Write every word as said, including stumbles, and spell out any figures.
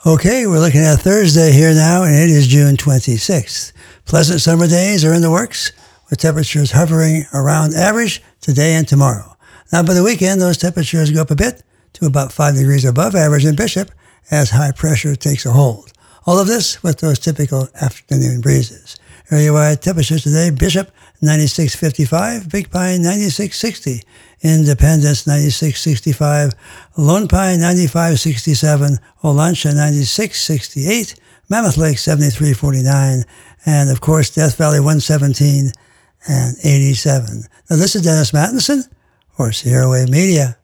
Okay, we're looking at Thursday here now, and it is June twenty-sixth. Pleasant summer days are in the works, with temperatures hovering around average today and tomorrow. Now, by the weekend, those temperatures go up a bit to about five degrees above average in Bishop as high pressure takes a hold. All of this with those typical afternoon breezes. Area-wide temperatures today, Bishop ninety-six fifty-five, Big Pine ninety-six sixty, Independence ninety-six sixty-five, Lone Pine ninety-five sixty-seven, Olancha ninety-six sixty-eight, Mammoth Lake seventy-three forty-nine, and of course Death Valley one seventeen and eighty-seven. Now this is Dennis Mattinson for Sierra Wave Media.